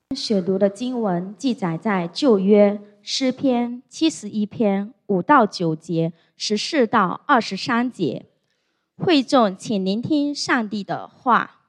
选读的经文记载在旧约诗篇71篇5到9节，14到23节。会众请聆听上帝的话。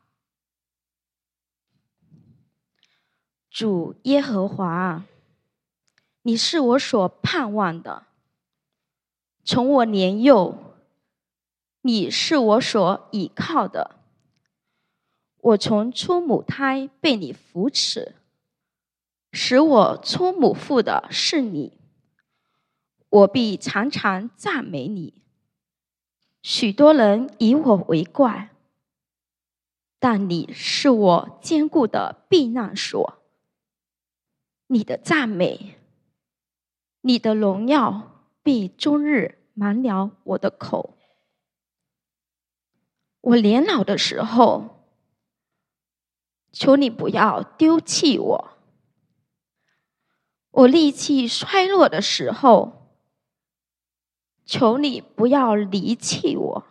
主耶和华，你是我所盼望的，从我年幼，你是我所倚靠的。我从出母胎被你扶持，使我出母腹的是你，我必常常赞美你。许多人以我为怪，但你是我坚固的避难所。你的赞美，你的荣耀必终日满了我的口。我年老的时候，求你不要丢弃我。我力气衰弱的时候，求你不要离弃我。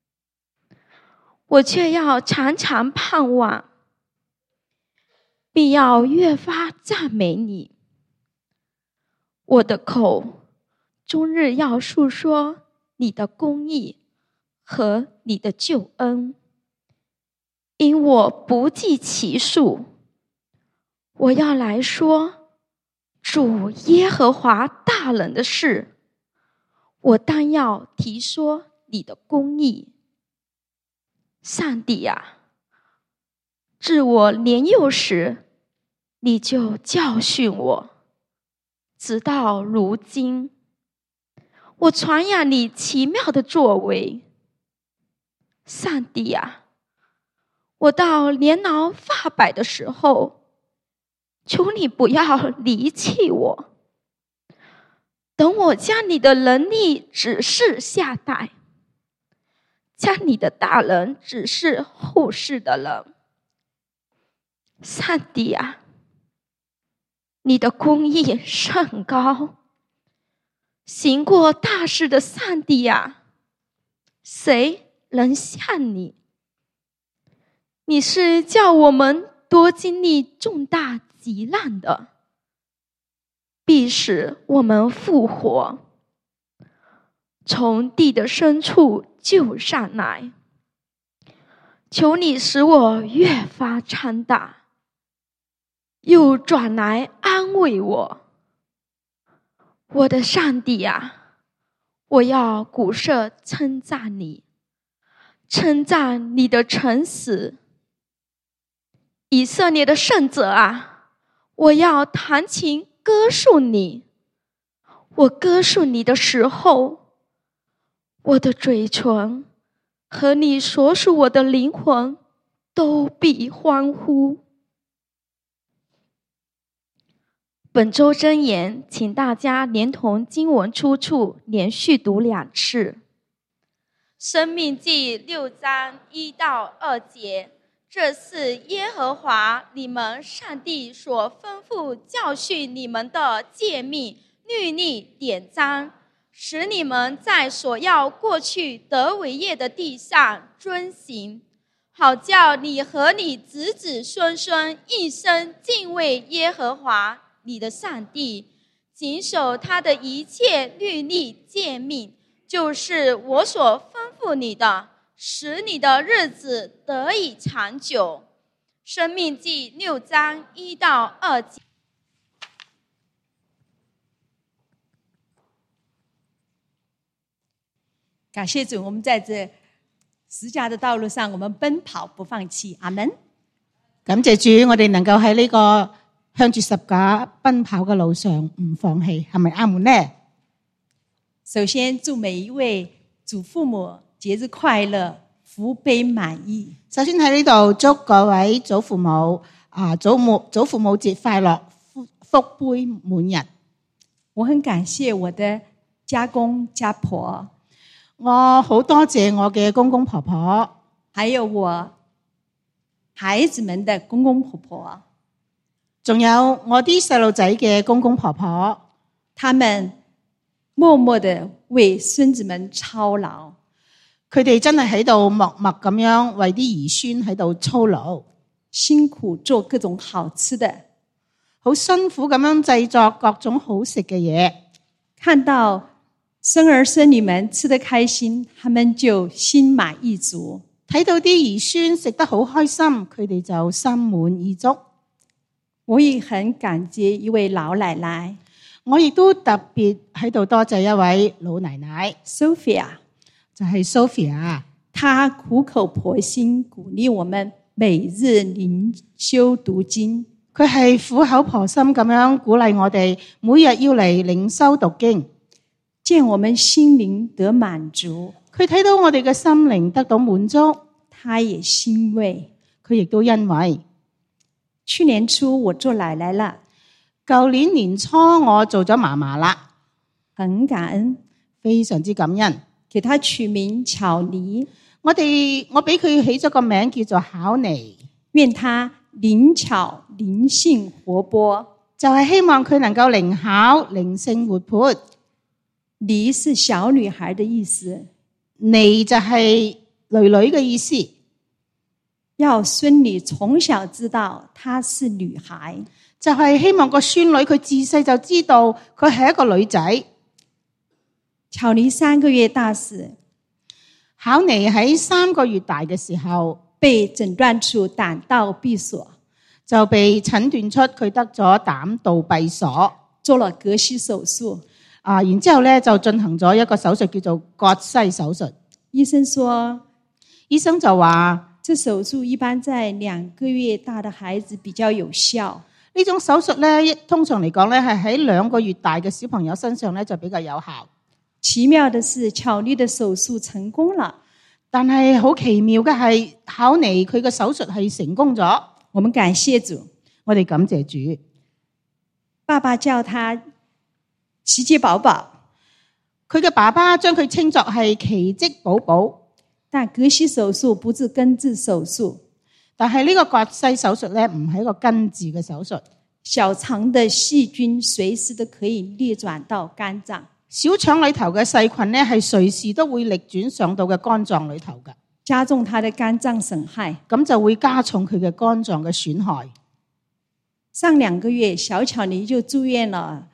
我却要常常盼望，必要越发赞美你。我的口终日要述说你的公义和你的救恩，因我不计其数。我要来说主耶和华大能的事，我当要提说你的公义。上帝啊，自我年幼时，你就教训我，直到如今，我传扬你奇妙的作为。上帝啊，我到年老发白的时候，求你不要离弃我。等我将你的能力指示下代，将你的大能指示后世的人。上帝啊，你的公义甚高，行过大事的上帝啊，谁能像你？你是叫我们多经历重大急难的，必使我们复活，从地的深处救上来。求你使我越发昌大，又转来安慰我。我的上帝啊，我要鼓瑟称赞你，称赞你的诚实。以色列的圣者啊，我要弹琴歌颂你。我歌颂你的时候，我的嘴唇和你所属我的灵魂都必欢呼。本周箴言，请大家连同经文出处连续读2次。申命记6章1到2节，这是耶和华你们上帝所吩咐教训你们的诫命、律例、典章，使你们在所要过去得为业的地上遵行，好叫你和你子子孙孙一生敬畏耶和华你的上帝，谨守他的一切律例诫命，就是我所吩咐你的，使你的日子得以长久。申命记6章1到2节。 感谢主，我们在这十架的道路上，我們奔跑不放棄。阿門。 感謝主，我哋能夠喺呢個向住十架奔跑嘅路上唔放棄，係咪阿門呢？ 首先祝每一位祖父母節日快樂，福杯滿溢。 首先喺呢度祝各位祖父母祖父母節快樂，福杯滿溢。 我很感謝我的家公家婆， 我好多謝我嘅公公婆婆， 還有我孩子們的公公婆婆， 仲有我啲細路仔嘅公公婆婆， 他們默默地為孫子們操勞， 佢哋真係喺度默默咁樣為啲兒孫喺度操勞， 辛苦做各種好吃的， 好辛苦咁樣製作各種好食嘅嘢。 看到生兒孫女們吃得開心，他們就心滿意足。 睇到啲兒孫食得好開心，佢哋就心滿意足。 我也很感激一位老奶奶， 我亦都特別喺度多謝一位老奶奶 Sophia， 就係 Sophia。 她苦口婆心鼓勵我們每日靈修讀經。 佢係苦口婆心咁樣鼓勵我哋每日要嚟靈修讀經， 見我們心靈得滿足。 佢睇到我哋嘅心靈得到滿足， 他也欣慰， 佢亦都欣慰。 去年初我做奶奶了， 舊年年初我做咗嫲嫲啦， 很感恩， 非常之感恩。 給他取名巧妮， 我俾佢起咗個名叫做巧妮， 願他靈巧靈性活潑， 就係希望佢能夠靈巧靈性活潑。 妮是小女孩的意思， 妮就係女女嘅意思， 要孫女從小知道她是女孩， 就係希望個孫女佢自細就知道佢係一個女仔。 巧妮3個月大時， 巧妮喺3個月大嘅時候被診斷出膽道閉鎖， 就被診斷出佢得咗膽道閉鎖， 做了割膝手術。 然之後咧就進行咗一個手術叫做割膝手術。 醫生說， 醫生就話， 這手術一般在2個月大的孩子比較有效。 呢種手術咧，通常嚟講咧係喺2個月大嘅小朋友身上咧就比較有效。 奇妙的是，巧妮的手術成功了。 但係好奇妙嘅係，巧妮佢嘅手術係成功咗。 我們感謝主， 我哋感謝主。 爸爸叫他奇蹟寶寶， 佢嘅爸爸將佢稱作係奇蹟寶寶。 但割膝手術不是根治手術， 但係呢個割膝手術咧唔係一個根治嘅手術。 小腸的細菌隨時都可以逆轉到肝臟。 小腸裏頭嘅細菌咧係隨時都會逆轉上到嘅肝臟裏頭嘅， 加重他的肝臟損害， 咁就會加重佢嘅肝臟嘅損害。 上2個月，小巧妮就住院了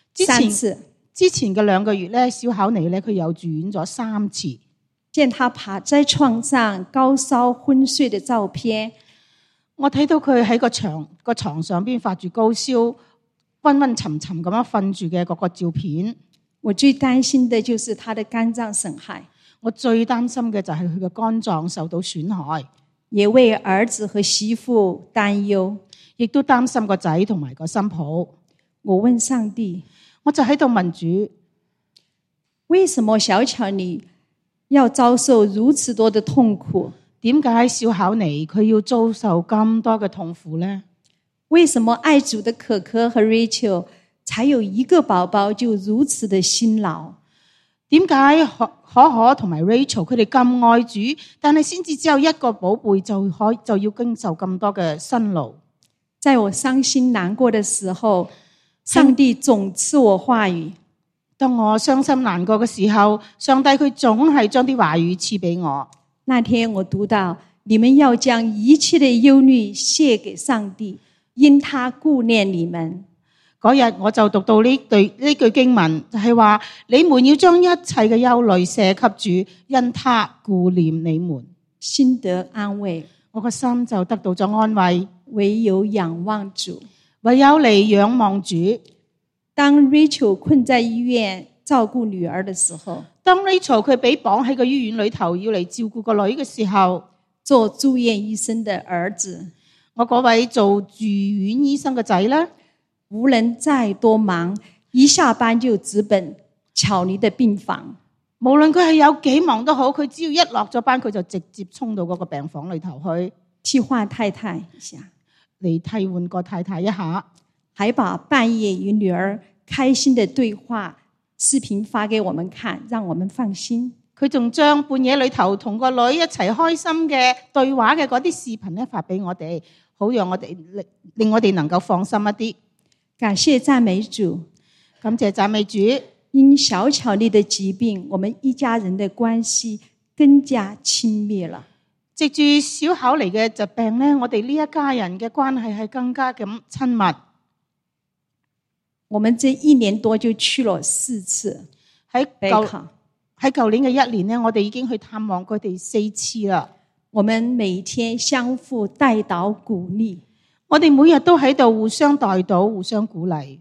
3次。 之前嘅2個月咧，小巧妮咧佢又住院咗3次。 見他趴在床上高燒昏睡的照片， 我睇到佢喺個床上邊發住高燒，昏昏沉沉咁樣瞓住嘅嗰個照片。 我最擔心的就是他的肝臟損害， 我最擔心嘅就係佢嘅肝臟受到損害， 也為兒子和媳婦擔憂， 亦都擔心個仔同埋個新抱。 我問上帝， 我就喺度問主， 為什麼小巧妮要遭受如此多的痛苦？ 點解小巧妮佢要遭受咁多嘅痛苦呢？ 為什麼愛主的可可和 Rachel 才有一個寶寶就如此的辛勞？ 點解可可同埋 Rachel 佢哋咁愛主，但係先至只有一個寶貝就要經受咁多嘅辛勞？ 在我傷心難過的時候，上帝總賜我話語。 當我傷心難過嘅時候，上帝佢總係將啲話語賜俾我。 那天我讀到，你們要將一切的憂慮卸給上帝，因他顧念你們。 嗰日我就讀到呢句經文，就係話你們要將一切嘅憂慮卸給主，因他顧念你們， 心得安慰。 我個心就得到咗安慰。 唯有仰望主， 唯有嚟仰望主。 當 Rachel 困在醫院照顧女兒的時候， 當 Rachel 佢被綁喺個醫院裏頭要嚟照顧個女嘅時候， 做住院醫生的兒子， 我嗰位做住院醫生嘅仔呢， 無論再多忙，一下班就直奔巧妮的病房。 無論佢係有幾忙都好，佢只要一落咗班，佢就直接衝到嗰個病房裏頭去替換太太一下， 嚟替換個太太一下， 還把半夜與女兒開心的對話視頻發給我們看，讓我們放心。 佢仲將半夜裏頭同個女一齊開心嘅對話嘅嗰啲視頻咧發俾我哋，好讓我哋令我哋能夠放心一啲。 感謝讚美主， 感謝讚美主。 因小巧妮的疾病，我們一家人的關係更加親密了。 藉住小巧妮嘅疾病咧，我哋呢一家人嘅關係係更加咁親密。 我們這1年多就去了4次喺備考。 舊年嘅1年呢，我哋已經去探望佢哋4次啦。 我們每天相互代禱鼓勵。 我哋每日都喺度互相代禱、互相鼓勵。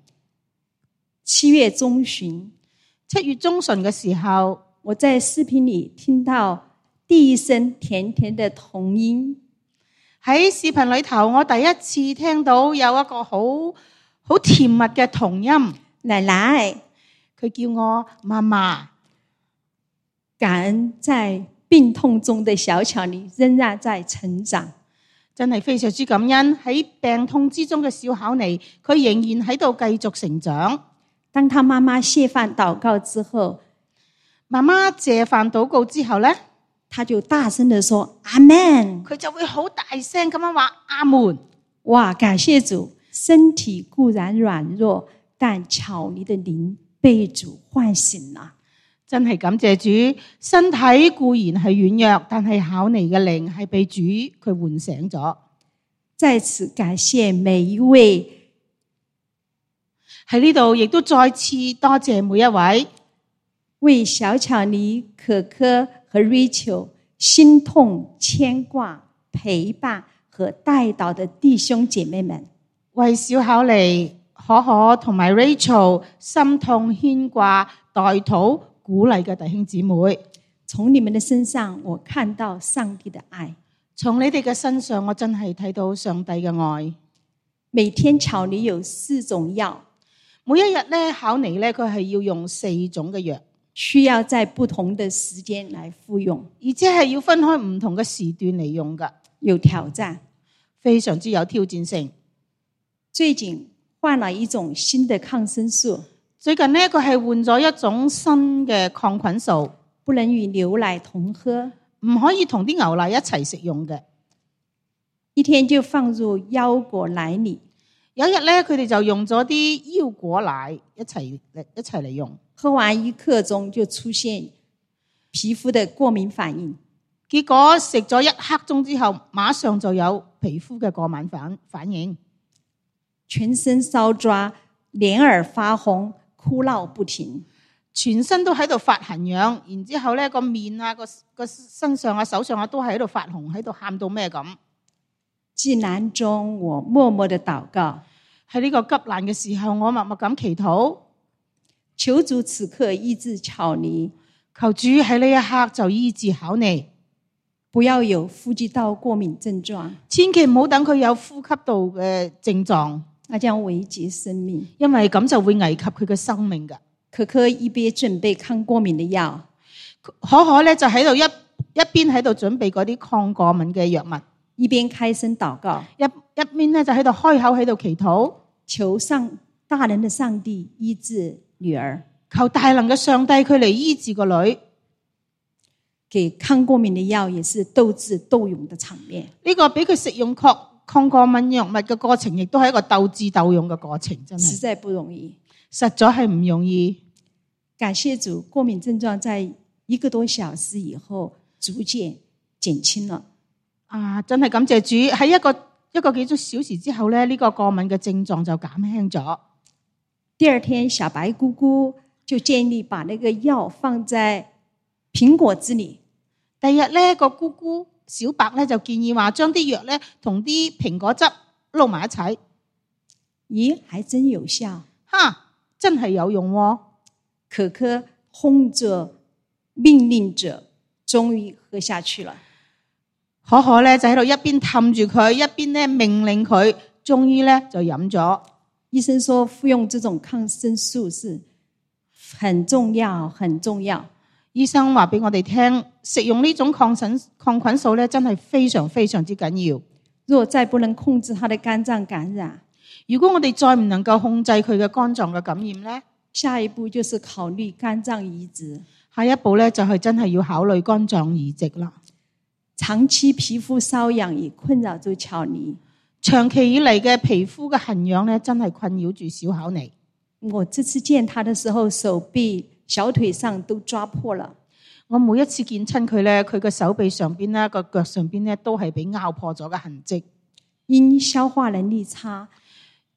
7月中旬 7月中旬嘅時候， 我在視頻裡聽到第一聲甜甜的童音。 喺視頻裡頭，我第一次聽到有一個好甜蜜嘅童音。 奶奶， 佢叫我媽媽。 感恩在病痛中的小巧妮仍然在成長。 真係非常之感恩，喺病痛之中嘅小巧妮，佢仍然喺度繼續成長。 當他媽媽謝飯禱告之後， 媽媽謝飯禱告之後呢， 他就大聲地說阿們， 佢就會好大聲咁樣話阿門。 哇，感謝主，身體固然軟弱，但巧妮的靈被主喚醒了。 真係感謝主，身體固然係軟弱，但係巧妮嘅靈係被主佢喚醒咗。 在此感謝每一位， 喺呢度亦都再次多謝每一位為小巧妮、可可和 Rachel 心痛、牽掛、陪伴和代禱的弟兄姐妹們， 為小巧妮、可可同埋 Rachel 心痛、牽掛、代禱、鼓勵嘅弟兄姊妹。 從你們的身上我看到上帝的愛。 從你哋嘅身上，我真係睇到上帝嘅愛。 每天巧妮有4種藥， 每一日咧，巧妮咧佢係要用4種嘅藥， 需要在不同的時間來服用， 而且係要分開唔同嘅時段嚟用噶， 有挑戰， 非常之有挑戰性。 最近換了一種新的抗生素， 最近呢，佢係換咗一種新嘅抗菌素， 不能與牛奶同喝， 唔可以同啲牛奶一齊食用嘅。 一天就放入腰果奶裡。 有一日咧，佢哋就用咗啲腰果奶一齊嚟用。 喝完1刻鐘就出現皮膚的過敏反應。 結果食咗1刻鐘之後，馬上就有皮膚嘅過敏反應， 全身燒抓，臉耳發紅，哭鬧不停， 全身都喺度發痕癢，然之後咧個面啊、個身上啊、手上啊都喺度發紅，喺度喊到咩咁。 急難中我默默的禱告， 喺呢個急難嘅時候，我默默咁祈禱， 求主此刻醫治巧妮， 求主喺呢一刻就醫治巧妮， 不要有呼吸道過敏症狀， 千祈唔好等佢有呼吸道嘅症狀， 那將危及生命， 因為咁就會危及佢嘅生命噶。 可可一邊準備抗過敏的藥， 可可咧就喺度一邊喺度準備嗰啲抗過敏嘅藥物， 一邊開聲禱告， 一邊咧就喺度開口喺度祈禱， 求大能的上帝醫治女兒， 求大能嘅上帝佢嚟醫治個女。 給抗過敏的藥也是鬥智鬥勇的場面。 呢個俾佢食用抗過敏藥物嘅過程，亦都係一個鬥智鬥勇嘅過程，真係實在不容易， 實在係唔容易。 感謝主，過敏症狀在1個多小時以後逐漸減輕了。 真係感謝主，喺一個幾小時之後咧，呢個過敏嘅症狀就減輕咗。 第二天，小白姑姑就建議把那個藥放在蘋果汁裡。 第二日咧，個姑姑小白咧就建議話將啲藥咧同啲蘋果汁撈埋一齊。 咦，還真有效！ 真係有用喎。 可可哄着命令着，終於喝下去了。 可可咧就喺度一邊氹住佢，一邊咧命令佢，終於咧就飲咗。 醫生說服用這種抗生素是很重要，很重要。 醫生話俾我哋聽，食用呢種抗菌素咧，真係非常非常之緊要。 若再不能控制他的肝臟感染， 如果我哋再唔能夠控制佢嘅肝臟嘅感染咧， 下一步就是考慮肝臟移植。 下一步咧就係真係要考慮肝臟移植啦。 長期皮膚瘙癢已困擾住巧妮， 長期以嚟嘅皮膚嘅痕癢咧，真係困擾住小巧妮。 我這次見他的時候，手臂、小腿上都抓破了。 我每一次見親佢咧，佢嘅手臂上邊咧、個腳上邊咧，都係俾拗破咗嘅痕跡。 因消化能力差，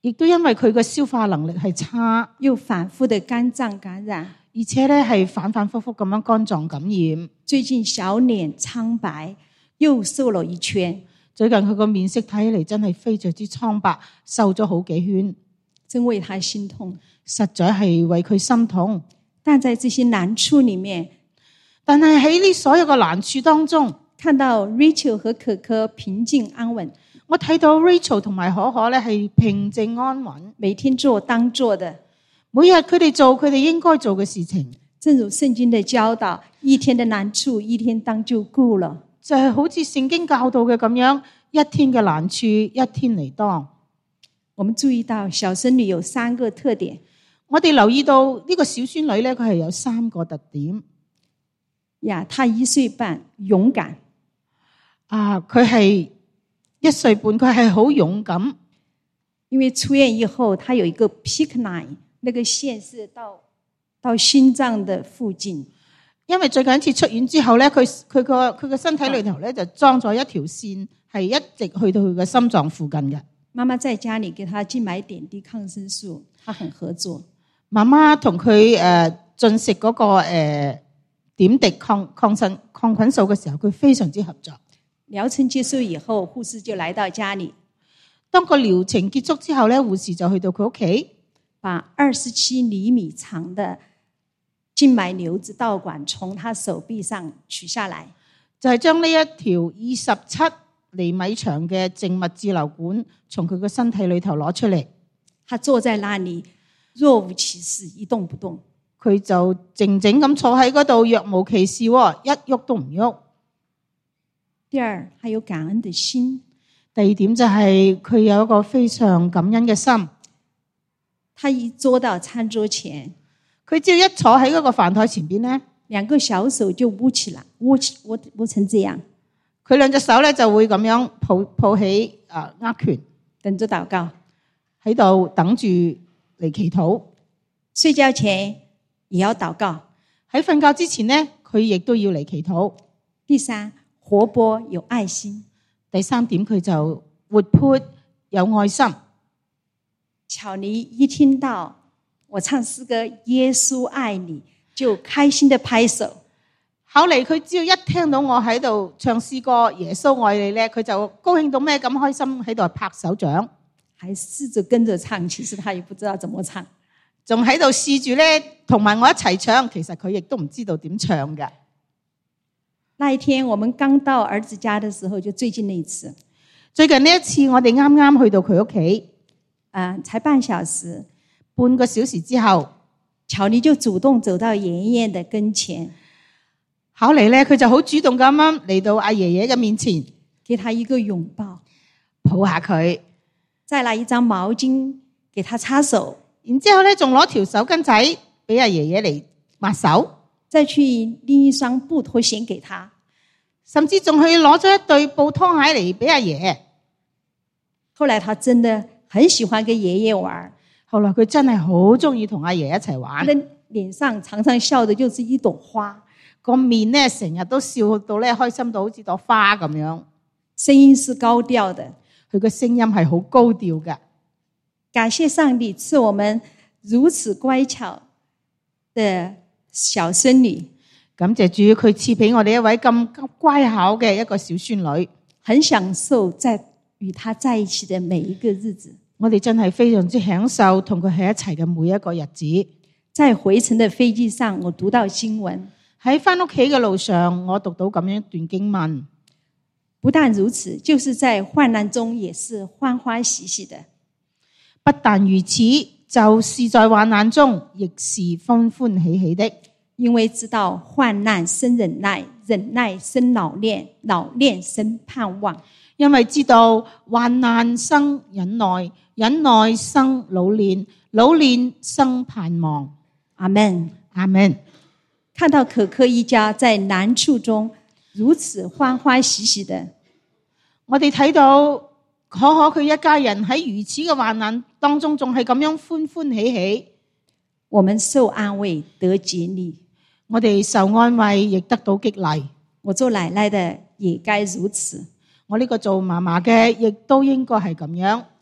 亦都因為佢嘅消化能力係差， 又反复的肝脏感染， 而且咧係反反复复咁樣肝臟感染。 最近小臉蒼白，又瘦了一圈， 最近佢個面色睇起嚟真係非常之蒼白，瘦咗好幾圈， 真為他心痛。 實在係為佢心痛。 但在這些難處裡面， 但係喺呢所有嘅難處當中， 看到 Rachel 和可可平靜安穩， 我睇到 Rachel 同埋可可咧係平靜安穩， 每天做當做的， 每日佢哋做佢哋應該做嘅事情， 正如聖經的教導，一天的難處一天當就夠了。 就係好似聖經教導嘅咁樣，一天嘅難處一天嚟當。 我們注意到小孫女有3個特點， 我哋留意到呢個小孫女咧，佢係有3個特點。 呀，她1歲半，勇敢。 佢係1歲半，佢係好勇敢。 因為出院以後，她有一個 PICC line， 那個線是到心臟的附近。 因為最近一次出院之後咧，佢個身體裏頭咧就裝咗一條線，係一直去到佢嘅心臟附近嘅。 媽媽在家裡給她進買點滴抗生素，她很合作。 媽媽同佢進食嗰個點滴抗菌素嘅時候，佢非常之合作。 療程結束以後，護士就來到家裡。 當個療程結束之後咧，護士就去到佢屋企， 把27厘米長的靜脈瘤子導管從他手臂上取下來， 就係將呢一條27厘米長嘅靜脈置留管從佢個身體裏頭攞出嚟。 他坐在那裡若無其事，一動不動。 佢就靜靜咁坐喺嗰度，若無其事，一喐都唔喐。 第二，他有感恩的心。 第二點就係佢有一個非常感恩嘅心。 他一坐到餐桌前， 佢只要一坐喺嗰個飯台前邊咧 2個小手就握起來，握成這樣。 佢2隻手咧就會咁樣抱起握拳， 等着禱告， 喺度等住嚟祈禱。 睡覺前也要禱告。 喺瞓覺之前咧，佢亦都要嚟祈禱。 第三，活潑有愛心。 第3點，佢就活潑有愛心。 巧妮一聽到我唱詩歌耶穌愛你，就開心的拍手。 後嚟佢只要一聽到我喺度唱詩歌耶穌愛你咧，佢就高興到咩咁開心，喺度拍手掌， 還試着跟着唱，其實他也不知道怎麼唱， 仲喺度試住咧同埋我一齊唱，其實佢亦都唔知道點唱嘅。 那一天我們剛到兒子家的時候，就最近那一次。 最近呢一次我哋啱啱去到佢屋企， 才半小時， 半個小時之後， 巧妮就主動走到爺爺的跟前， 後嚟咧佢就好主動咁樣嚟到阿爺爺嘅面前， 給他一個擁抱， 抱下佢， 再拿一張毛巾給他擦手， 然之後咧仲攞條手巾仔俾阿爺爺嚟抹手。 再去拎一雙布拖鞋給他， 甚至仲去攞咗一對布拖鞋嚟俾阿爺。 後來他真的很喜歡跟爺爺玩， 後來佢真係好中意同阿爺一齊玩。 他的臉上常常笑的就是一朵花， 個面咧成日都笑到咧開心到好似朵花咁樣。 聲音是高調的， 佢個聲音係好高調嘅。 感謝上帝賜我們如此乖巧的小孫女， 感謝主，佢賜俾我哋一位咁乖巧嘅一個小孫女， 很享受在與她在一起的每一個日子。 我哋真係非常之享受同佢喺一齊嘅每一個日子。 在回程的飛機上，我讀到經文， 喺返屋企嘅路上，我讀到咁樣一段經文。 不但如此，就是在患難中也是歡歡喜喜的。 不但如此，就是在患難中亦是歡歡喜喜的。 因為知道患難生忍耐，忍耐生老練，老練生盼望。 因為知道患難生忍耐，忍耐生老練，老練生盼望。 阿們， 阿們。 看到可可一家在難處中如此歡歡喜喜的， 我哋睇到可可佢一家人喺如此嘅患難當中，仲係咁樣歡歡喜喜。 我們受安慰得竭力， 我哋受安慰亦得到激勵。 我做奶奶的也該如此。 我呢個做嫲嫲嘅亦都應該係咁樣。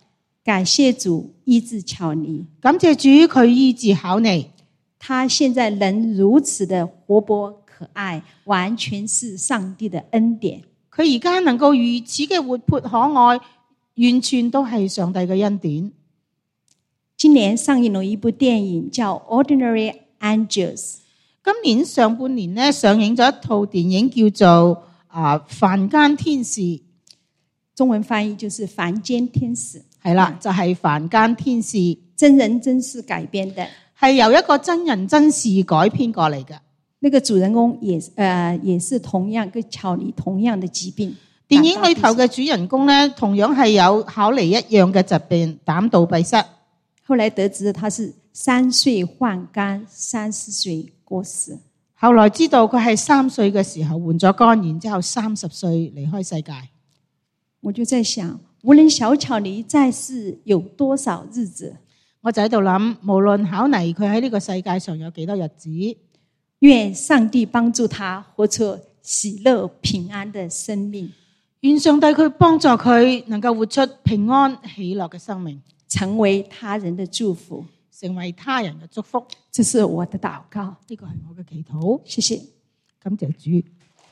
感谢主醫治巧尼， 感謝主佢醫治巧尼， 他現在人如此的活潑可愛，完全是上帝的恩典。 佢而家能夠如此嘅活潑可愛，完全都係上帝嘅恩典。 今年上映了一部電影叫《Ordinary Angels》， 今年上半年呢，上映咗一套電影叫做凡間天使， 中文翻譯就是凡間天使。 係啦，就係凡間天使， 真人真事改編的， 係由一個真人真事改編過嚟嘅。 那個主人公也是同樣跟巧尼同樣的疾病。 電影裏頭嘅主人公呢，同樣係有巧尼一樣嘅疾病，膽道閉塞。 後來得知他是3歲患肝，30歲過世。 後來知道佢係3歲嘅時候患咗肝，然之後30歲離開世界。 我就在想，無論小巧尼在世有多少日子， 我就喺度諗，無論巧尼佢喺呢個世界上有幾多日子， 願上帝幫助他活出喜樂平安的生命， 願上帝佢幫助佢能夠活出平安喜樂嘅生命， 成為他人的祝福， 成為他人嘅祝福。 這是我的禱告， 呢個係我嘅祈禱。 謝謝， 感謝主。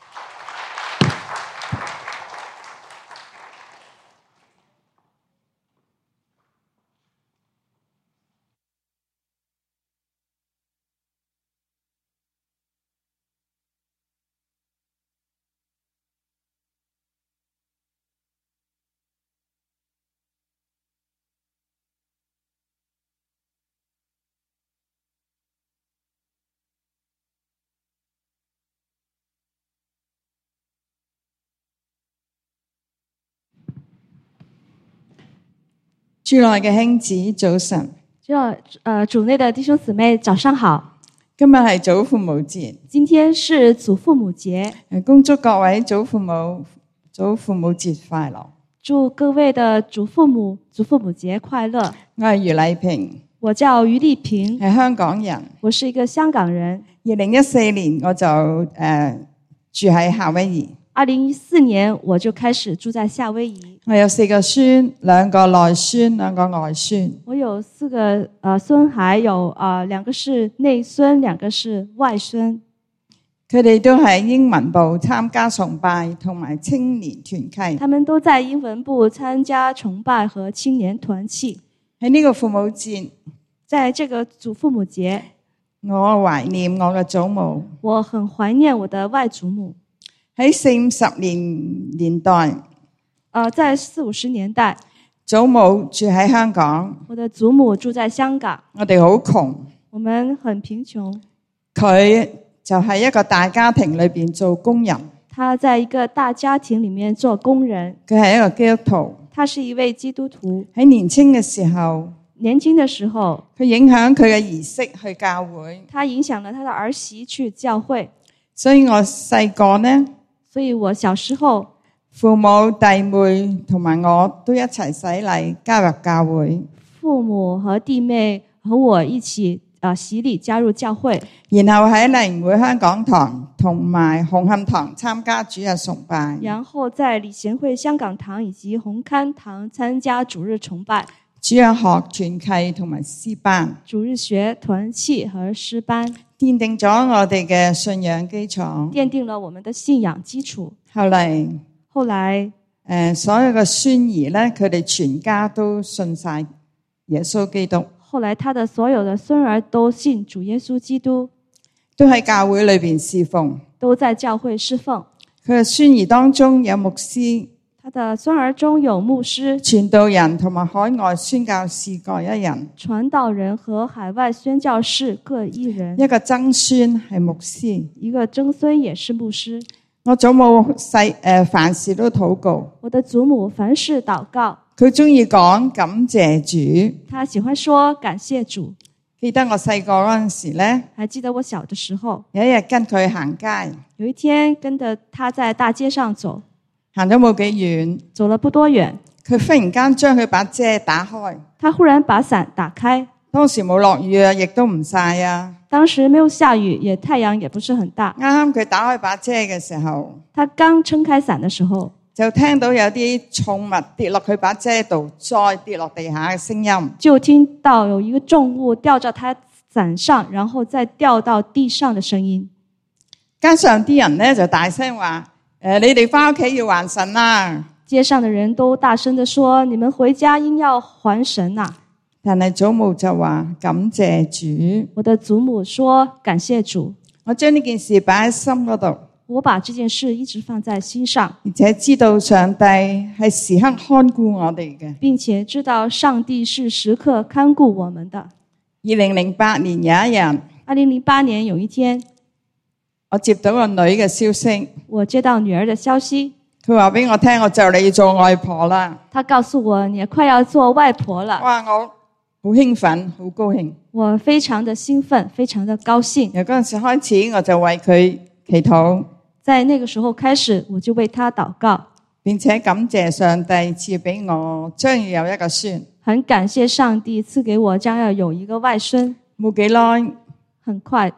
主內嘅兄子早晨， 主內的弟兄姊妹早上好。 今日係祖父母節， 今天是祖父母節， 恭祝各位祖父母節快樂。 祝各位的祖父母節快樂。 我係余麗萍， 我叫余麗萍， 係香港人。 我是一個香港人。 2014年我就住喺夏威夷。 2014年我就開始住在夏威夷。 我有4個孫，2個內孫，2個外孫。 我有4個孫，還有2個是內孫，2個是外孫。 佢哋都喺英文部參加崇拜同埋青年團契。 他們都在英文部參加崇拜和青年團契。 喺呢個父母節， 在這個祖父母節， 我懷念我嘅祖母。 我很懷念我的外祖母。 喺40-50年代， 在40-50年代， 祖母住喺香港， 我的祖母住在香港。 我哋好窮， 我們很貧窮。 佢就喺一個大家庭裏邊做工人。 他在一個大家庭裏面做工人。 佢係一個基督徒。 他是一位基督徒。 喺年輕嘅時候，佢影響佢嘅兒媳去教會。 他影響了他的兒媳去教會。 所以我細個呢， 所以我小時候， 父母、弟妹同埋我都一齊洗禮加入教會。 父母和弟妹和我一起洗禮加入教會。 然後喺禮賢會香港堂同埋紅磡堂參加主日崇拜。 然後在禮賢會香港堂以及紅磡堂參加主日崇拜。 主日學團契同埋詩班。 主日學團契和詩班。 奠定咗我哋嘅信仰基礎， 奠定了我們的信仰基礎。 後來所有嘅孫兒咧，佢哋全家都信晒耶穌基督。 後來他的所有的孫兒都信主耶穌基督， 都喺教會裏邊侍奉， 都在教會侍奉。 佢嘅孫兒當中有牧師， 他的孫兒中有牧師、 傳道人同埋海外宣教士各1人。 傳道人和海外宣教士各1人。 一個曾孫係牧師， 一個曾孫也是牧師。 我祖母凡事都禱告。 我的祖母凡事禱告。 佢中意講感謝主， 他喜歡說感謝主。 記得我細個嗰陣時咧， 還記得我小的時候， 有一日跟佢行街， 有一天跟着他在大街上走， 行咗冇幾遠， 走了不多遠， 佢忽然間將佢把遮打開， 他忽然把傘打開。 當時冇落雨啊，亦都唔曬啊。 當時沒有下雨，也太陽也不是很大。 啱啱佢打開把遮嘅時候， 他剛撐開傘的時候， 就聽到有啲重物跌落佢把遮度，再跌落地下嘅聲音。 就聽到有一個重物掉在他傘上，然後再掉到地上的聲音。 街上啲人呢就大聲話：你哋返屋企要還神啦！ 街上的人都大聲地說：你們回家應要還神啊！ 但係祖母就話：感謝主。 我的祖母說：感謝主。 我將呢件事擺喺心嗰度。 我把這件事一直放在心上， 而且知道上帝係時刻看顧我哋嘅， 並且知道上帝是時刻看顧我們的。 2008年有一日 ，2008年有一天， 我接到個女嘅消息， 我接到女兒的消息， 佢話俾我聽，我就嚟要做外婆啦。 她告訴我你快要做外婆了。 哇！我好興奮，好高興， 我非常的興奮，非常的高興。 由嗰陣時開始，我就為佢祈禱。 在那個時候開始，我就為他禱告， 並且感謝上帝賜俾我將要有一個孫。 很感謝上帝賜給我將要有一個外孫。 冇幾耐， 很快，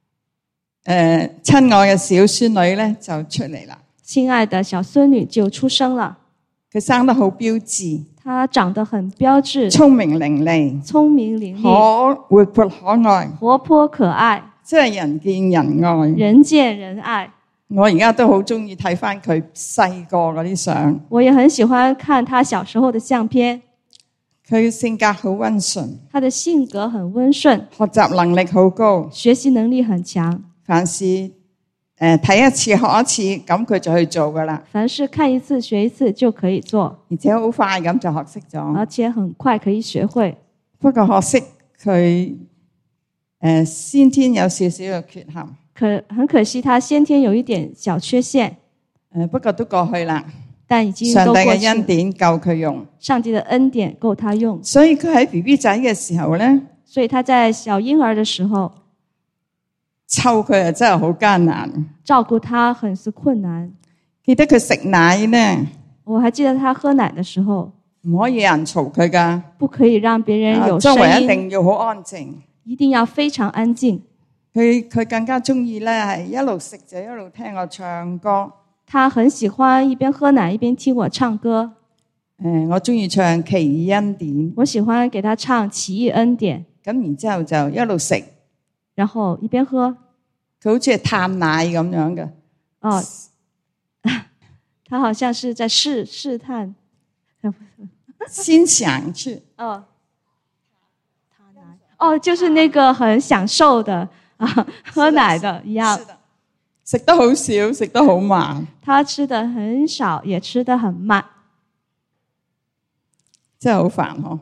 親愛嘅小孫女咧就出嚟啦。 親愛的小孫女就出生了。 佢生得好標緻， 她長得很標緻， 聰明伶俐， 聰明伶俐， 活潑可愛， 活潑可愛， 即係人見人愛， 人見人愛。 我而家都好中意睇翻佢細個嗰啲相。 我也很喜歡看他小時候的相片。 佢性格好溫順， 他的性格很溫順， 學習能力好高， 學習能力很強。 凡事睇一次學一次，咁佢就去做噶啦。 凡事看一次學一次就可以做， 而且好快咁就學識咗， 而且很快可以學會。 不過可惜佢先天有少少嘅缺陷。 很可惜，他先天有一點小缺陷。 不過都過去啦。 但已經都過去了。 上帝嘅恩典夠佢用。 上帝的恩典夠他用。 所以佢喺 BB 仔嘅時候呢， 所以他在小嬰兒的時候， 湊佢真係好艱難。 照顧他很是困難。 記得佢食奶呢， 我還記得他喝奶的時候， 唔可以有人嘈佢㗎， 不可以讓別人有聲音， 周圍一定要好安靜， 一定要非常安靜。 佢更加中意咧，係一路食就一路聽我唱歌。 他很喜歡一邊喝奶一邊聽我唱歌。 我中意唱《奇異恩典》， 我喜歡給他唱《奇異恩典》。 咁然之後就一路食， 然後一邊喝。 佢好似係探奶咁樣嘅。 哦，他好像是在試探。 先想去。 哦，探奶。哦，就是那個很享受的。喝奶的一樣， 食得好少，食得好慢。 他吃得很少，也吃得很慢， 真係好煩嗬。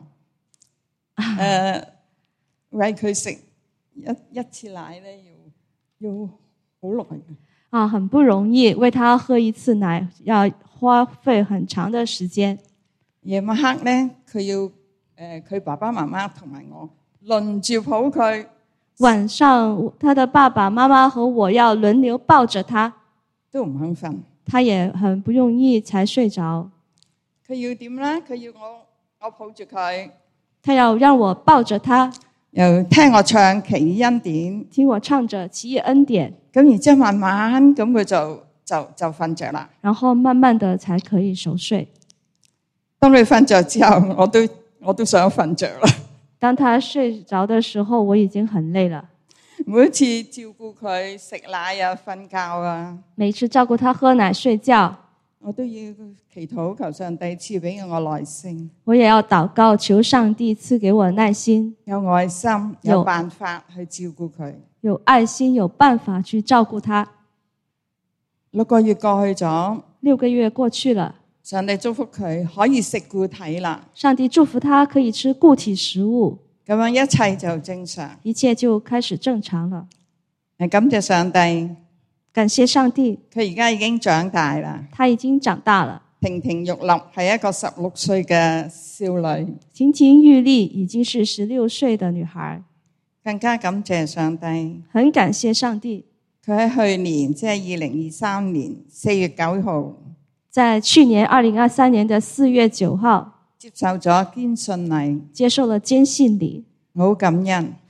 為佢食一次奶咧，要好耐嘅。 很不容易，為他喝一次奶要花費很長的時間。 夜晚黑咧，佢要佢爸爸媽媽同埋我輪住抱佢。 晚上他的爸爸媽媽和我要輪流抱着他， 都唔肯瞓， 他也很不容易才睡着。 佢要點咧？佢要我抱住佢， 他要讓我抱着他， 又聽我唱奇異恩典， 聽我唱着奇異恩典。 咁然之後慢慢咁佢就瞓着啦。 然後慢慢的才可以熟睡。 當佢瞓着之後，我都想瞓着啦。 當他睡着的時候，我已經很累了。 每一次照顧佢食奶啊、瞓覺啊， 每次照顧他喝奶睡覺， 我都要祈禱求上帝賜俾我耐性。 我也要禱告求上帝賜給我耐心， 有愛心，有辦法去照顧佢。 有愛心，有辦法去照顧他。 6個月過去咗 ，6個月過去了。 上帝祝福佢可以食固體啦。 上帝祝福他可以吃固體食物， 咁樣一切就正常， 一切就開始正常了。 感謝上帝， 感謝上帝， 佢而家已經長大啦。 他已經長大了， 亭亭玉立係一個16歲嘅少女， 亭亭玉立已經是16歲的女孩。 更加感謝上帝， 很感謝上帝。 佢喺去年即係2023年4月9號。 在去年2023年的4月9號， 接受咗堅信禮， 接受了堅信禮， 好感恩，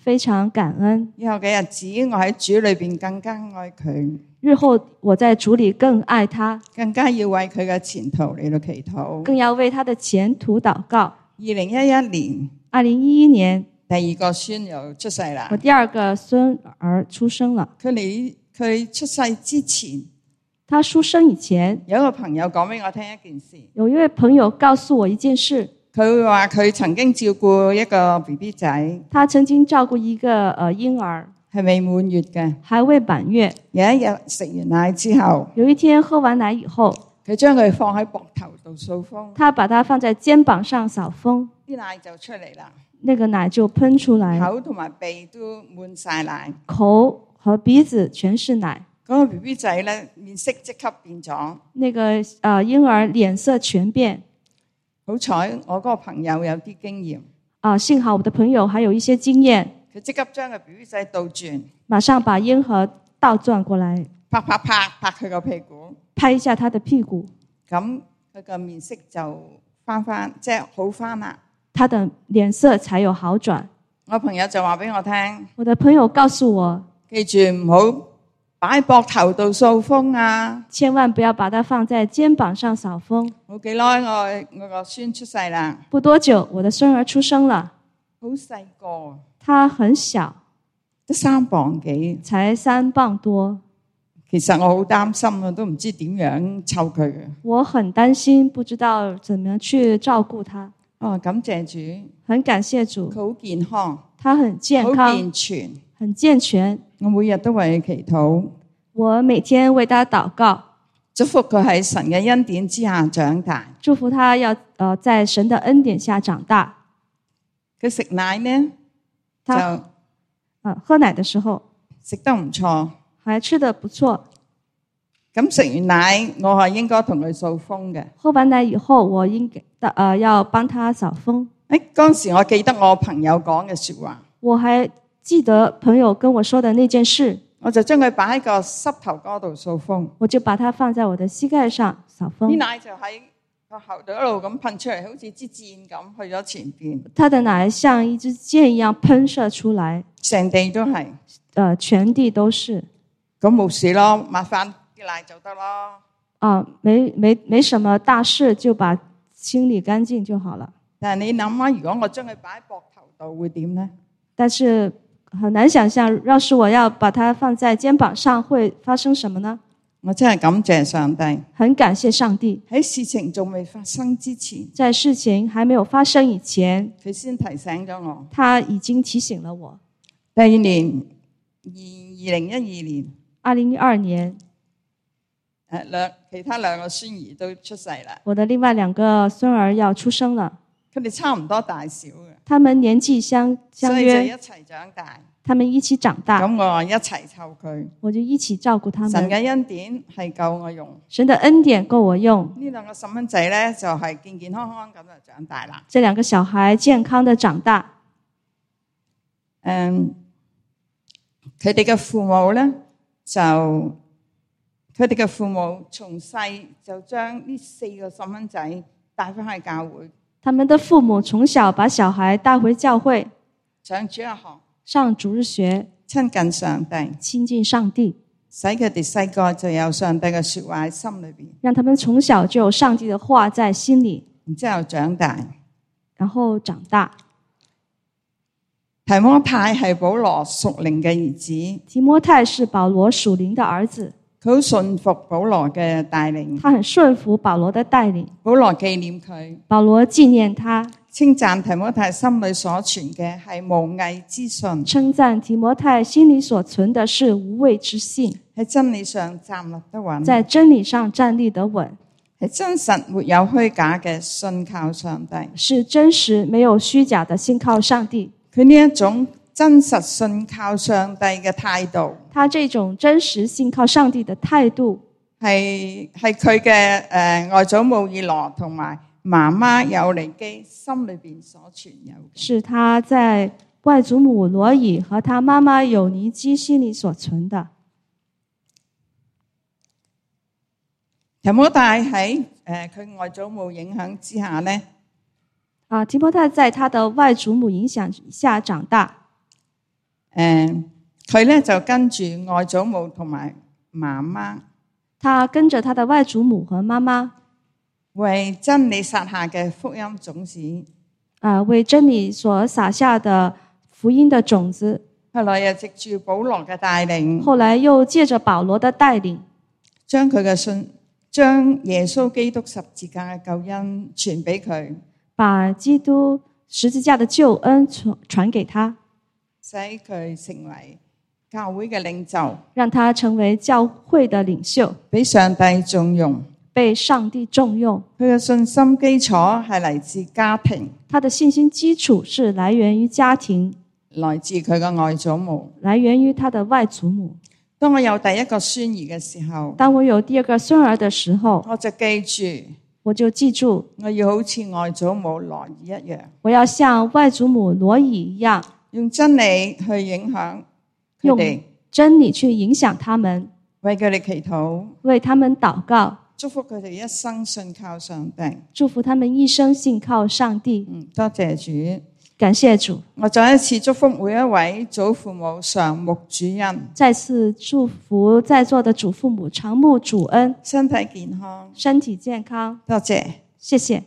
非常感恩。 以後嘅日子，我喺主裏邊更加愛佢， 日後我在主裡更愛他， 更加要為佢嘅前途嚟到祈禱。 更要為他的前途禱告。 2011年 2011年， 第二個孫又出世啦我。第二個孫兒出生了。 佢出世之前， 他出生以前， 有一個朋友講俾我聽一件事。 有一位朋友告訴我一件事， 佢話佢曾經照顧一個 BB 仔， 他曾經照顧一個嬰兒， 係未滿月嘅。 還未滿月。 有一日食完奶之後， 有一天喝完奶以後， 佢將佢放喺膊頭度掃風， 他把它放在肩膀上掃風， 啲奶就出嚟啦， 那個奶就噴出來， 口同埋鼻都滿晒奶。 口和鼻子全是奶。 嗰個 BB 仔咧面色即刻變咗。 那個嬰兒臉色全變。 好彩我嗰個朋友有啲經驗， 幸好我的朋友還有一些經驗， 佢即刻將個 BB 仔倒轉， 馬上把嬰兒倒轉過來， 拍佢個屁股， 拍一下他的屁股， 咁佢個面色就翻，即係好翻啦。 他的臉色才有好轉。 我朋友就話俾我聽， 我的朋友告訴我， 記住唔好擺喺膊頭度掃風啊！ 千萬不要把它放在肩膀上掃風。 冇幾耐，我個孫出世啦。 不多久，我的孫兒出生了。 好細個， 他很小， 得3磅幾， 才3磅多。 其實我好擔心啊，都唔知點樣湊佢嘅。 我很擔心，不知道怎麼去照顧他。 感謝主， 很感謝主， 佢好健康， 他很健康， 好健全， 很健全。 我每日都為佢祈禱， 我每天為他禱告， 祝福佢喺神嘅恩典之下長大。 祝福他要在神的恩典下長大。 佢食奶呢，就喝奶的時候食得唔錯， 還吃得不錯。 咁食完奶，我係應該同佢掃風嘅。 喝完奶以後，我應該要幫他掃風。 嗰時我記得我朋友講嘅說話， 我還記得朋友跟我說的那件事， 我就將佢擺喺個膝頭哥度掃風， 我就把它放在我的膝蓋上掃風。 啲奶就喺個喉度一路咁噴出嚟，好似支箭咁去咗前邊。 它的奶像一支箭一樣噴射出來， 成地都係， 全地都是。 咁冇事咯，抹翻啲奶就得咯。 沒什麼大事，就把清理乾淨就好了。 但係你諗下，如果我將佢擺喺膊頭度會點呢？ 但是很難想象，要是我要把它放在肩膀上，會發生什麼呢？ 我真係感謝上帝， 很感謝上帝， 喺事情仲未發生之前， 在事情還沒有發生以前， 佢先提醒咗我。 他已經提醒了我。 第二年，2012年，其他兩個孫兒都出世啦。 我的另外2個孫兒要出生了， 佢哋差唔多大小嘅， 他們年紀相所以就約， 一齊長大。 他們一起長大， 咁我一齊湊佢。 我就一起照顧他們。 神嘅恩典係夠我用， 神的恩典夠我用。 呢兩個細蚊仔咧就係健健康康咁就長大啦。 這2個小孩健康的長大。 佢哋嘅父母咧佢哋嘅父母從細就將呢4個細蚊仔帶翻去教會。 他們的父母從小把小孩帶回教會， 上主日學， 上主日學， 親近上帝， 親近上帝， 使佢哋細個就有上帝嘅說話喺心裏邊， 讓他們從小就有上帝的話在心裏， 然之後長大。 然後長大。 提摩太係保羅屬靈嘅兒子， 提摩太是保羅屬靈的兒子， 佢好順服保羅嘅帶領， 他很順服保羅的帶領。 保羅紀念佢， 保羅紀念他， 稱讚提摩太心裏所存嘅係無偽之信， 稱讚提摩太心裏所存的是無偽之信， 喺真理上站立得穩， 在真理上站立得穩， 係真實沒有虛假嘅信靠上帝， 是真實沒有虛假的信靠上帝。 佢呢一種真實信靠上帝嘅態度， 他這種真實信靠上帝的態度， 係佢嘅外祖母以羅同埋媽媽友尼基心裏邊所存有嘅， 是他在外祖母羅以和他媽媽友尼基心裏所存的。 提摩太喺佢外祖母影響之下呢， 提摩太在他的外祖母影響下長大。 佢咧就跟住外祖母同埋媽媽， 他跟着他的外祖母和媽媽， 為真理撒下嘅福音種子， 為真理所撒下的福音的種子。 後來又藉住保羅嘅帶領， 後來又借着保羅的帶領， 將耶穌基督十字架嘅救恩傳俾佢， 把基督十字架的救恩傳給他， 使佢成為教會嘅領袖， 讓他成為教會的領袖， 俾上帝重用， 被上帝重用。 佢嘅信心基礎係嚟自家庭， 他的信心基礎是來源於家庭， 來自佢嘅外祖母， 來源於他的外祖母。 當我有第一個孫兒嘅時候， 當我有第二個孫兒的時候， 我就記住我要好似外祖母羅爾一樣， 我要像外祖母羅爾一樣， 用真理去影響佢哋， 用真理去影響他們， 為佢哋祈禱， 為他們禱告， 祝福佢哋一生信靠上帝， 祝福他們一生信靠上帝。 多謝主， 感謝主。 我再一次祝福每一位祖父母常牧主恩， 再次祝福在座的祖父母常牧主恩， 身體健康， 身體健康。 多謝， 謝謝。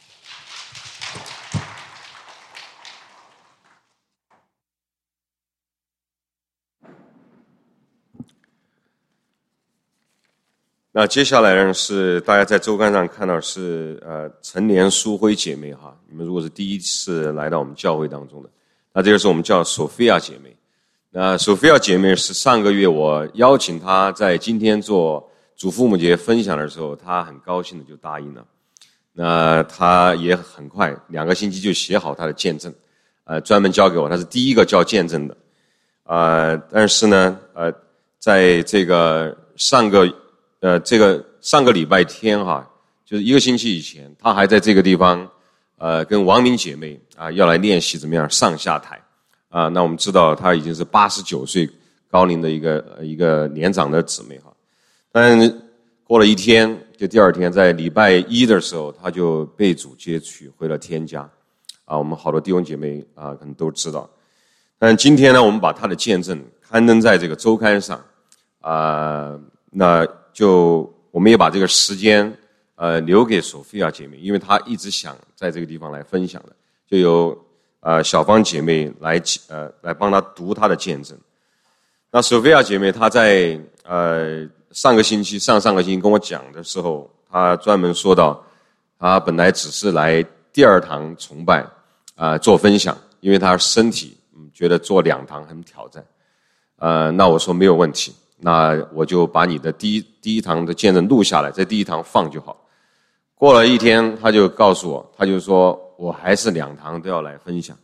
那接下来呢是大家在周刊上看到是陈莲淑辉姐妹哈，你们如果是第一次来到我们教会当中的，那这个是我们叫索菲亚姐妹。那索菲亚姐妹是上个月我邀请她在今天做祖父母节分享的时候，她很高兴的就答应了。那她也很快2个星期就写好她的见证，专门交给我，她是第一个交见证的。但是呢在这个上个礼拜天哈，就是1个星期以前，他还在这个地方跟王明姐妹要来练习怎么样上下台那我们知道他已经是89岁高龄的一个年长的姊妹哈，但过了一天，就第2天在礼拜1的时候，他就被主接取回了天家我们好多弟兄姐妹可能都知道。但今天呢，我们把他的见证刊登在这个周刊上那就我们也把这个时间留给索菲亚姐妹，因为她一直想在这个地方来分享的，就由小芳姐妹来帮她读她的见证。那索菲亚姐妹她在上个星期跟我讲的时候，她专门说到她本来只是来第2堂崇拜做分享，因为她身体觉得做2堂很挑战那我说没有问题，那我就把你的第一堂的见证录下来，在第1堂放就好。过了1天，他就告诉我，他就说我还是2堂都要来分享。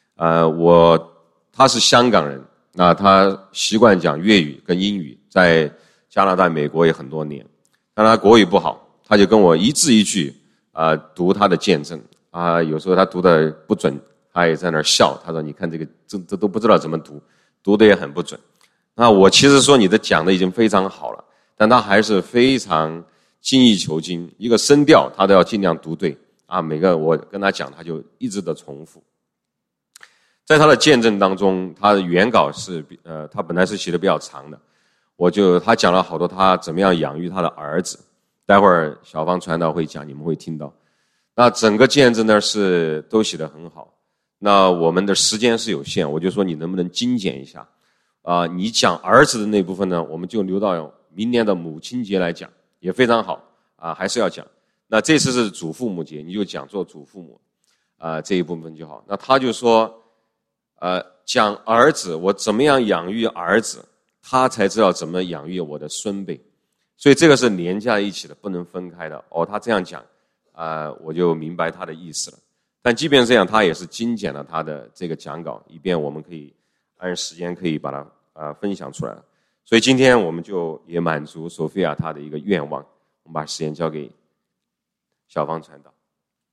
他是香港人，那他习惯讲粤语跟英语，在加拿大、美国也很多年，但他国语不好，他就跟我一字一句读他的见证有时候他读的不准，他也在那儿笑，他说你看这都不知道怎么读的也很不准。那我其实说你的讲的已经非常好了，但他还是非常精益求精，一个声调他都要尽量读对每个我跟他讲，他就一直的重复。在他的见证当中，他的原稿是他本来是写的比较长的，他讲了好多他怎么样养育他的儿子，待会儿小芳传道会讲，你们会听到。那整个见证呢是都写得很好。那我们的时间是有限，我就说你能不能精简一下你讲儿子的那部分呢，我们就留到明年的母亲节来讲，也非常好还是要讲。那这次是祖父母节，你就讲做祖父母这一部分就好。那他就说讲儿子，我怎么样养育儿子，他才知道怎么养育我的孙辈，所以这个是连在一起的，不能分开的。他这样讲我就明白他的意思了。但即便这样，他也是精简了他的这个讲稿，以便我们可以按时间可以把它分享出来了。所以今天我们就也满足索菲亚她的一个愿望，我们把时间交给小芳传道。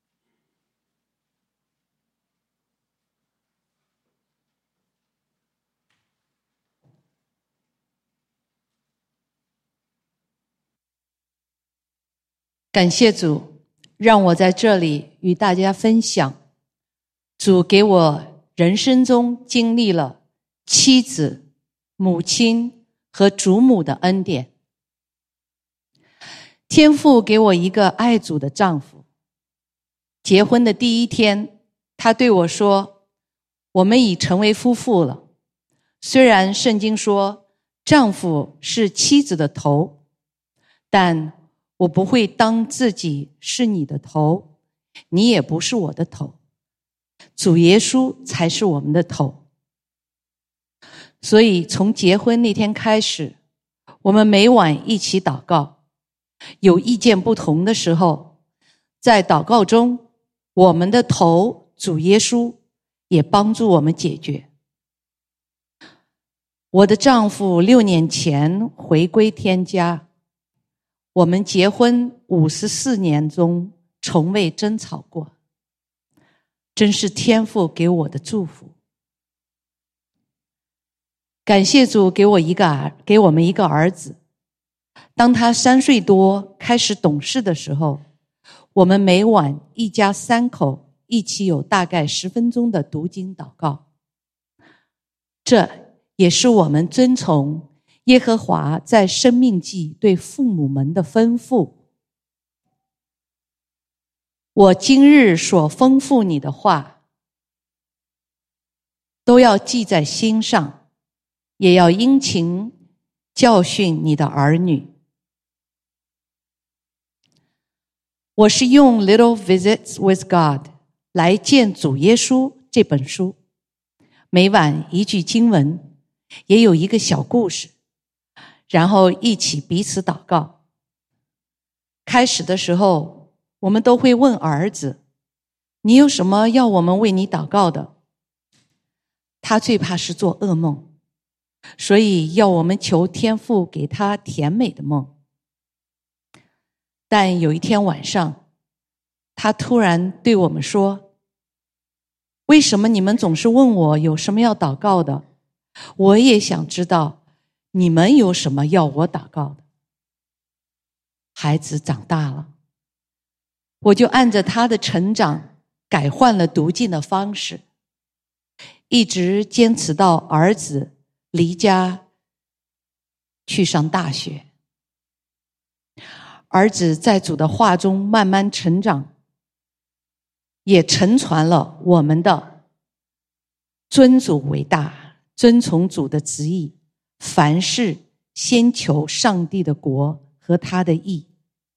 感谢主，让我在这里与大家分享主给我人生中经历了妻子、母亲和祖母的恩典。天父给我一个爱主的丈夫。结婚的第一天，他对我说，我们已成为夫妇了。虽然圣经说丈夫是妻子的头，但我不会当自己是你的头，你也不是我的头，主耶稣才是我们的头。所以从结婚那天开始，我们每晚一起祷告，有意见不同的时候，在祷告中，我们的头主耶稣也帮助我们解决。我的丈夫6年前回归天家，我们结婚54年中从未争吵过，真是天父给我的祝福。感谢主给我们一个儿子。当他3岁多开始懂事的时候，我们每晚一家3口一起有大概10分钟的读经祷告。这也是我们遵从耶和华在申命记对父母们的吩咐。我今日所吩咐你的话，都要记在心上，也要殷勤教训你的儿女。我是用 Little Visits with God 来见主耶稣这本书，每晚一句经文，也有一个小故事，然后一起彼此祷告。开始的时候，我们都会问儿子，你有什么要我们为你祷告的？他最怕是做噩梦，所以要我们求天父给他甜美的梦。但有一天晚上，他突然对我们说，为什么你们总是问我有什么要祷告的？我也想知道你们有什么要我祷告的。孩子长大了，我就按着他的成长改换了读经的方式，一直坚持到儿子离家去上大学。儿子在主的话中慢慢成长，也承传了我们的尊主为大，遵从主的旨意，凡事先求上帝的国和他的义。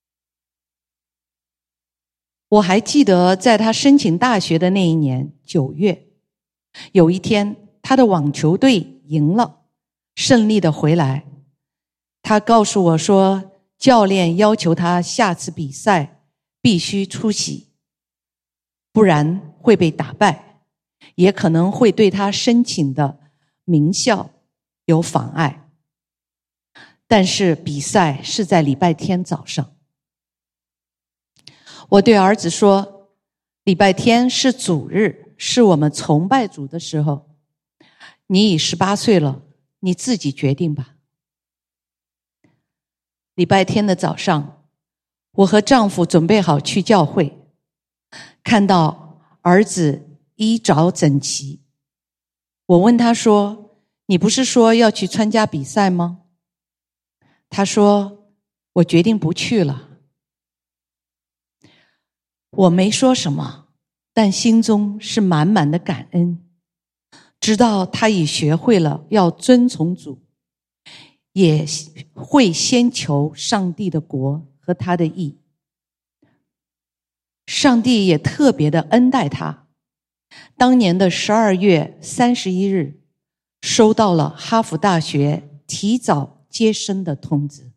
我还记得在他申请大学的那一年9月，有一天他的网球队赢了，胜利的回来。他告诉我说，教练要求他下次比赛必须出席，不然会被打败，也可能会对他申请的名校有妨碍。但是比赛是在礼拜天早上。我对儿子说，礼拜天是主日，是我们崇拜主的时候，你已18岁了，你自己决定吧。礼拜天的早上，我和丈夫准备好去教会，看到儿子衣着整齐。我问他说，你不是说要去参加比赛吗？他说，我决定不去了。我没说什么，但心中是满满的感恩，知道他已学会了要遵从主，也会先求上帝的国和他的义。上帝也特别的恩待他，当年的12月31日收到了哈佛大学提早接生的通知。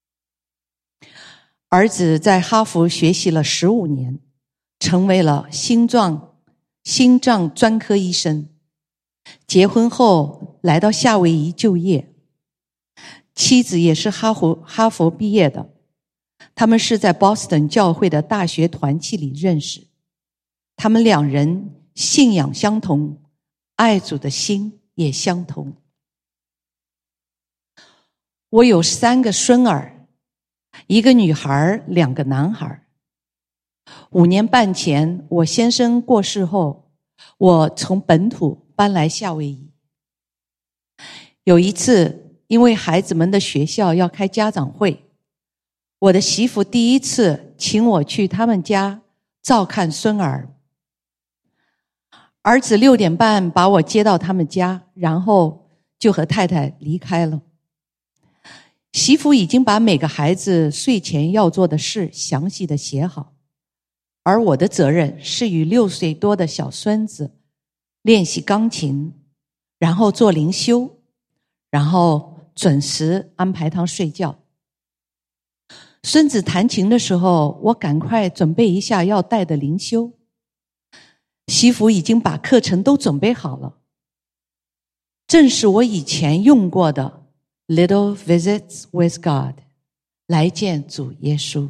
儿子在哈佛学习了15年，成为了心脏专科医生。结婚后来到夏威夷就业，妻子也是哈佛毕业的，他们是在 Boston 教会的大学团契里认识。他们2人信仰相同，爱主的心也相同。我有3个孙儿，1个女孩，2个男孩。5年半前，我先生过世后，我从本土搬来夏威夷。 有一次，因为孩子们的学校要开家长会，我的媳妇第一次请我去他们家照看孙儿。儿子6点半把我接到他们家，然后就和太太离开了。媳妇已经把每个孩子睡前要做的事详细的写好，而我的责任是与6岁多的小孙子练习钢琴，然后做灵修，然后准时安排他睡觉。孙子弹琴的时候，我赶快准备一下要带的灵修。媳妇已经把课程都准备好了，正是我以前用过的 Little Visits with God 来见主耶稣。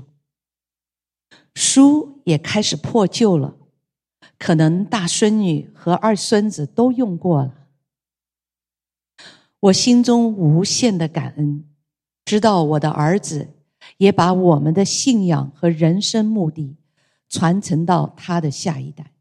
书也开始破旧了，可能大孙女和二孙子都用过了。我心中无限的感恩，知道我的儿子也把我们的信仰和人生目的传承到他的下一代。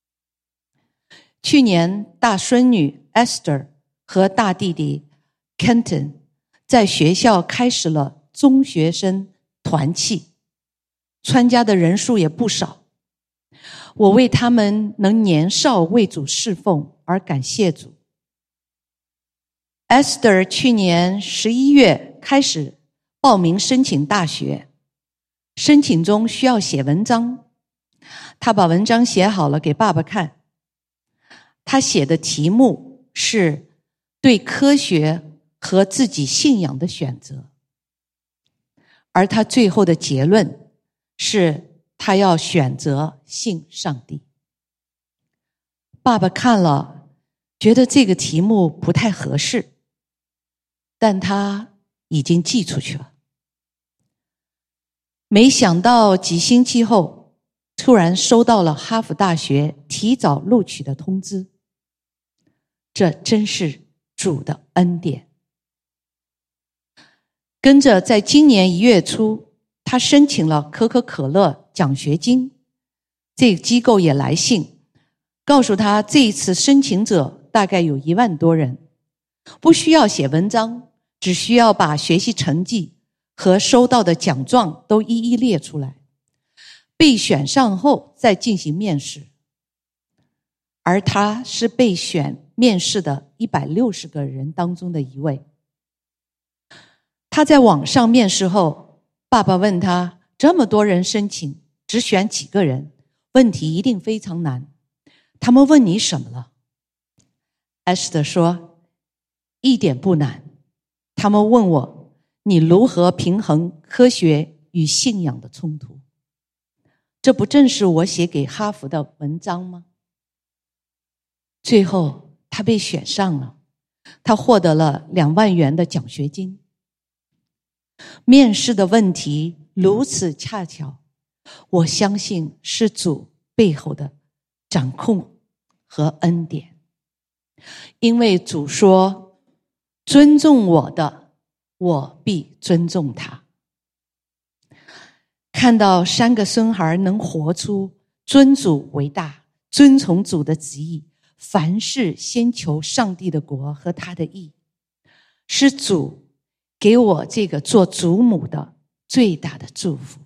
去年大孙女 Esther 和大弟弟 Kenton 在学校开始了中学生团契，参加的人数也不少。我为他们能年少为主侍奉而感谢主。Esther 去年11月开始报名申请大学，申请中需要写文章，他把文章写好了给爸爸看。他写的题目是对科学和自己信仰的选择，而他最后的结论是他要选择信上帝。爸爸看了，觉得这个题目不太合适，但他已经寄出去了。没想到几星期后，突然收到了哈佛大学提早录取的通知。这真是主的恩典。跟着在今年1月初，他申请了可口可乐奖学金，这个机构也来信告诉他，这一次申请者大概有1万多人，不需要写文章，只需要把学习成绩和收到的奖状都一一列出来，被选上后再进行面试。而他是被选面试的160个人当中的一位。他在网上面试后，爸爸问他，这么多人申请，只选几个人，问题一定非常难，他们问你什么了？ Esther 说，一点不难，他们问我，你如何平衡科学与信仰的冲突？这不正是我写给哈佛的文章吗？最后他被选上了，他获得了2万元的奖学金。面试的问题如此恰巧，我相信是主背后的掌控和恩典。因为主说，尊重我的，我必尊重他。看到3个孙孩能活出尊主为大，遵从主的旨意，凡事先求上帝的国和他的义，是主给我这个做祖母的最大的祝福。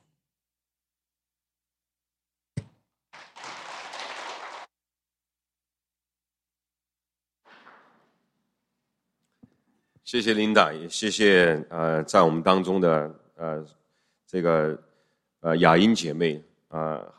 谢谢琳达，也谢谢在我们当中的这个雅音姐妹